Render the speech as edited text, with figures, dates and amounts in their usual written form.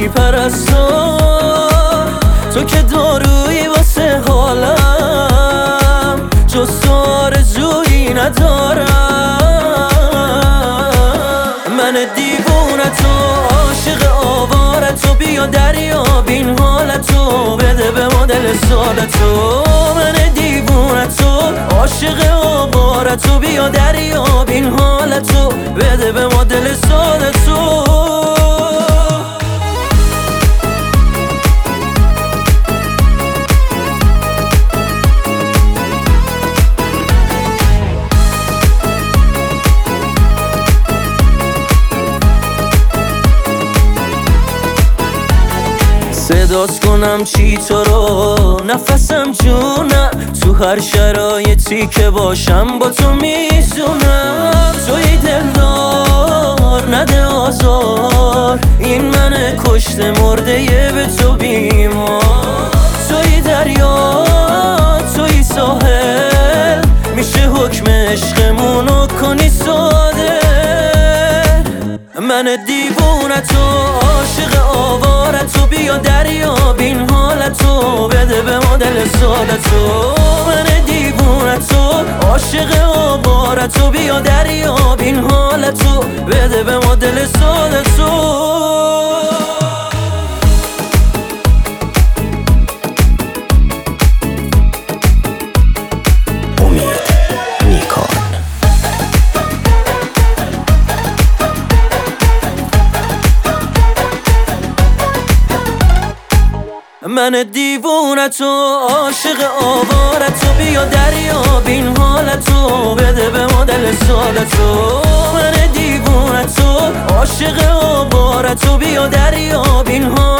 میپرستم، تو که دارویی واسه حالم، جز تو آرزویی ندارم. من دیوونتو، عاشق آوارتو، بیا دریاب این حالتو، بده به ما دل سادتو. من دیوونتو، عاشق آوارتو، بیا دریاب این حالتو، بده به ما دل سادتو. صدات کنم چی تو رو، نفسم جونم، تو هر شرایطی که باشم با تو میزونم. توی دلدار نده آزار، این من کشته مرده به تو بیمار. توی دریا توی ساحل، میشه حکم عشقمونو کنی ساده. من دیوونتو، عاشق آوارتو، بیا دریاب این حالتو، بده به ما دل سادتو. من دیوونتو، عاشق آوارتو، بیا دریاب این حالتو، بده به ما دل سادتو. من دیوونتو، عاشق آوارتو، بیا دریاب این حالتو، بده به ما دل سادتو. من دیوونتو، عاشق آوارتو، بیا دریاب این حالتو.